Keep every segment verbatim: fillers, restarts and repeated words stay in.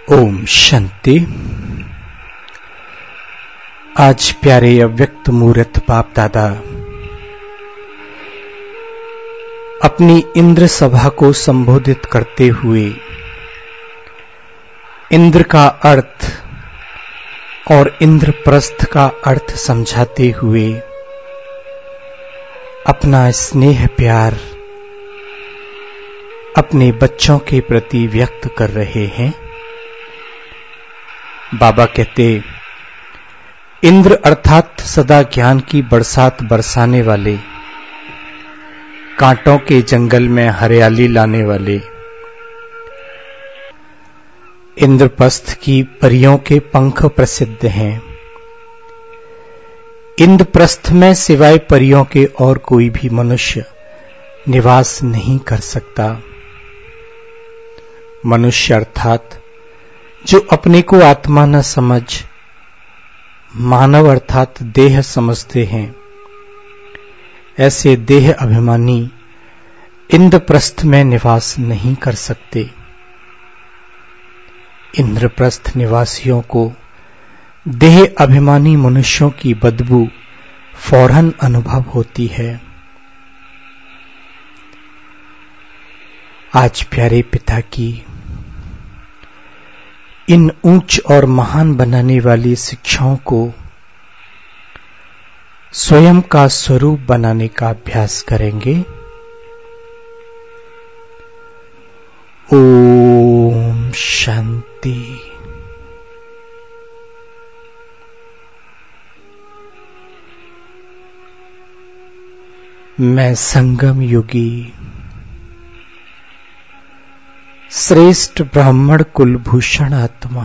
ओम शांति। आज प्यारे अव्यक्त मूर्त बाप दादा अपनी इंद्र सभा को संबोधित करते हुए इंद्र का अर्थ और इंद्रप्रस्थ का अर्थ समझाते हुए अपना स्नेह प्यार अपने बच्चों के प्रति व्यक्त कर रहे हैं। बाबा कहते, इंद्र अर्थात सदा ज्ञान की बरसात बरसाने वाले, कांटों के जंगल में हरियाली लाने वाले, इंद्रप्रस्थ की परियों के पंख प्रसिद्ध हैं। इंद्रप्रस्थ में सिवाय परियों के और कोई भी मनुष्य निवास नहीं कर सकता। मनुष्य अर्थात जो अपने को आत्मा न समझ मानव अर्थात देह समझते हैं, ऐसे देह अभिमानी इंद्रप्रस्थ में निवास नहीं कर सकते। इंद्रप्रस्थ निवासियों को देह अभिमानी मनुष्यों की बदबू फौरन अनुभव होती है। आज प्यारे पिता की इन ऊंच और महान बनाने वाली शिक्षाओं को स्वयं का स्वरूप बनाने का अभ्यास करेंगे। ओम शांति। मैं संगम युगी श्रेष्ठ ब्राह्मण कुलभूषण आत्मा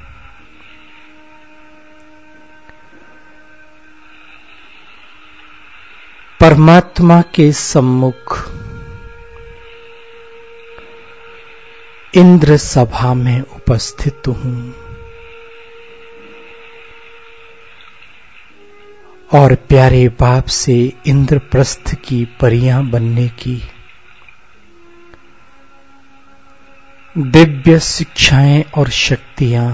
परमात्मा के सम्मुख इंद्र सभा में उपस्थित हूं और प्यारे बाप से इंद्रप्रस्थ की परियां बनने की दिव्य शिक्षाएं और शक्तियां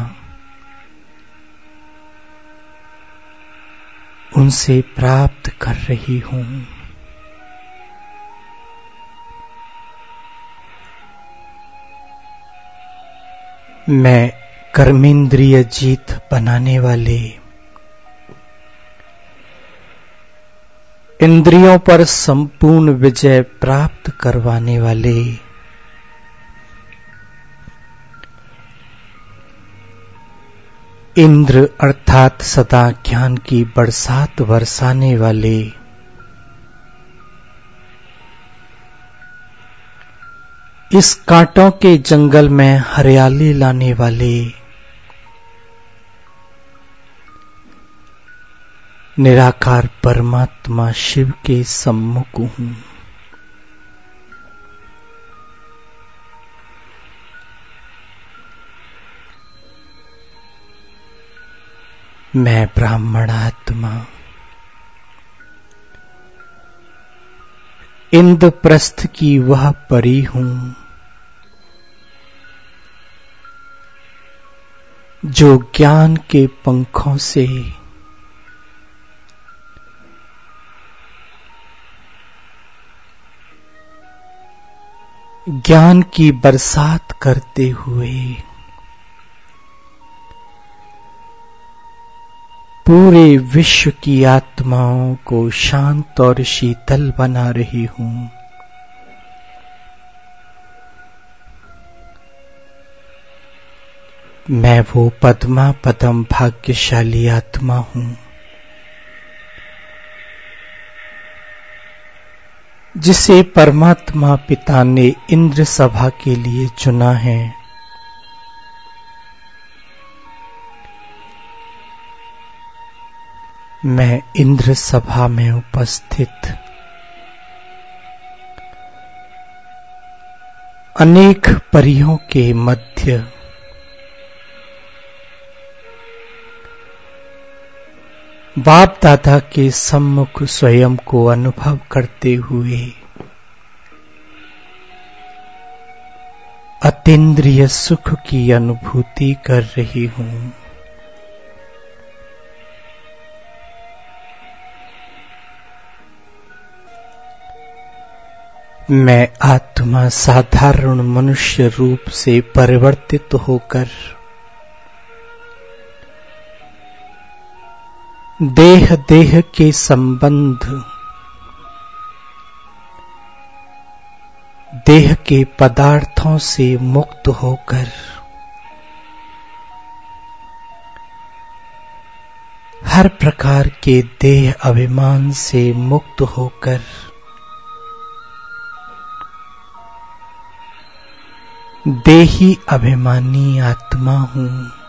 उनसे प्राप्त कर रही हूं। मैं कर्मेंद्रिय जीत बनाने वाले, इंद्रियों पर संपूर्ण विजय प्राप्त करवाने वाले, इंद्र अर्थात सदा ज्ञान की बरसात बरसाने वाले, इस कांटों के जंगल में हरियाली लाने वाले, निराकार परमात्मा शिव के सम्मुख हूं। मैं ब्राह्मण आत्मा इंद्रप्रस्थ की वह परी हूं जो ज्ञान के पंखों से ज्ञान की बरसात करते हुए पूरे विश्व की आत्माओं को शांत और शीतल बना रही हूं। मैं वो पद्मा पदम भाग्यशाली आत्मा हूं जिसे परमात्मा पिता ने इंद्र सभा के लिए चुना है। मैं इंद्र सभा में उपस्थित अनेक परियों के मध्य बाप दादा के सम्मुख स्वयं को अनुभव करते हुए अतीन्द्रिय सुख की अनुभूति कर रही हूं। मैं आत्मा साधारण मनुष्य रूप से परिवर्तित होकर देह देह के संबंध, देह के पदार्थों से मुक्त होकर हर प्रकार के देह अभिमान से मुक्त होकर देही अभिमानी आत्मा हूं।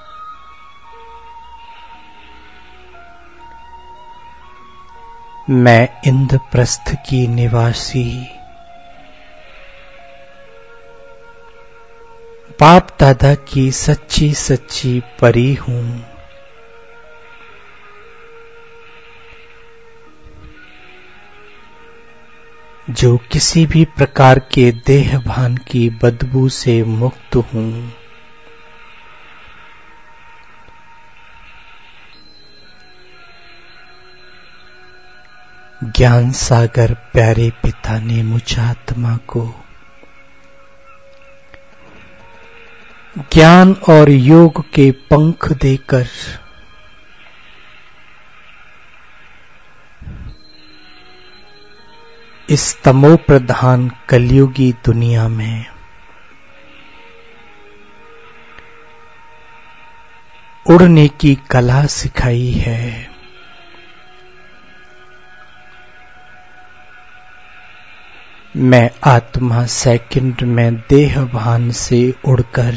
मैं इंद्रप्रस्थ की निवासी बाप दादा की सच्ची सच्ची परी हूं। जो किसी भी प्रकार के देह भान की बदबू से मुक्त हूं। ज्ञान सागर प्यारे पिता ने मुझ आत्मा को ज्ञान और योग के पंख देकर इस तमो प्रधान कलयुगी दुनिया में उड़ने की कला सिखाई है। मैं आत्मा सेकंड में देह भान से उड़कर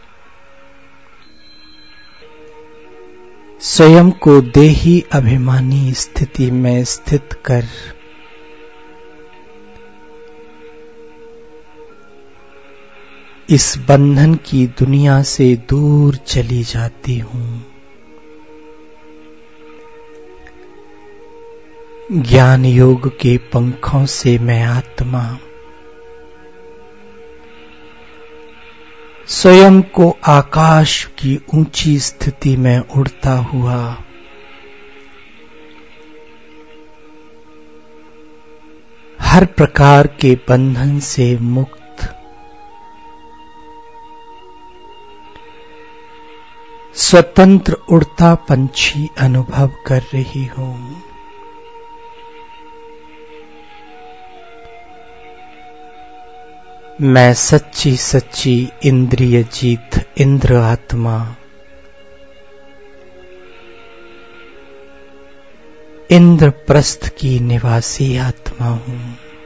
स्वयं को देही अभिमानी स्थिति में स्थित कर इस बंधन की दुनिया से दूर चली जाती हूं। ज्ञान योग के पंखों से मैं आत्मा स्वयं को आकाश की ऊंची स्थिति में उड़ता हुआ हर प्रकार के बंधन से मुक्त स्वतंत्र उड़ता पंछी अनुभव कर रही हूं। मैं सच्ची सच्ची इंद्रिय जीत इंद्र आत्मा इंद्रप्रस्थ की निवासी आत्मा हूं,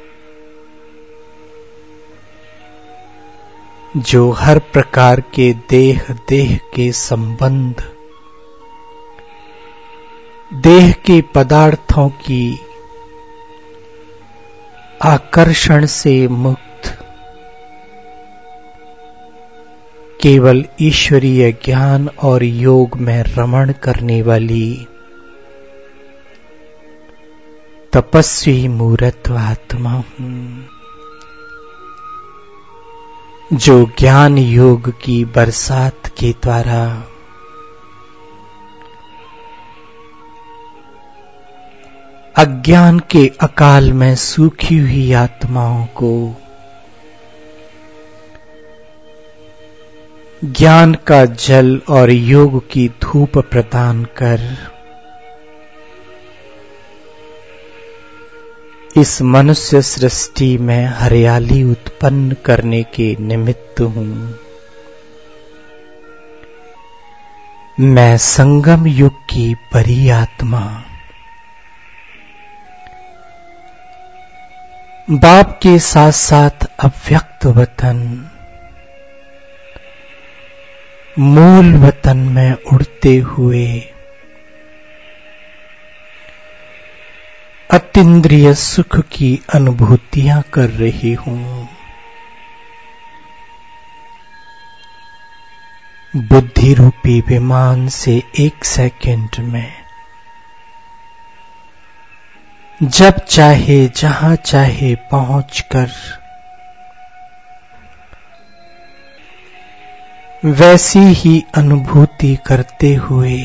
जो हर प्रकार के देह देह के संबंध, देह के पदार्थों की आकर्षण से मुक्त केवल ईश्वरीय ज्ञान और योग में रमण करने वाली तपस्वी मूर्त आत्मा हूं, जो ज्ञान योग की बरसात के द्वारा अज्ञान के अकाल में सूखी हुई आत्माओं को ज्ञान का जल और योग की धूप प्रदान कर इस मनुष्य सृष्टि में हरियाली उत्पन्न करने के निमित्त हूं। मैं संगम युग की परी आत्मा बाप के साथ साथ अव्यक्त वतन मूल वतन में उड़ते हुए अतीन्द्रिय सुख की अनुभूतियां कर रही हूं। बुद्धि रूपी विमान से एक सेकंड में जब चाहे जहां चाहे पहुंचकर वैसी ही अनुभूति करते हुए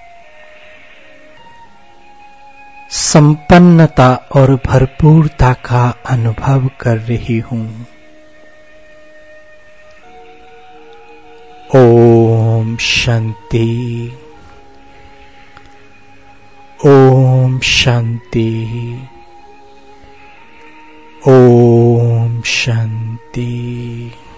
संपन्नता और भरपूरता का अनुभव कर रही हूं। ओम शांति, ओम शांति, ओम शांति।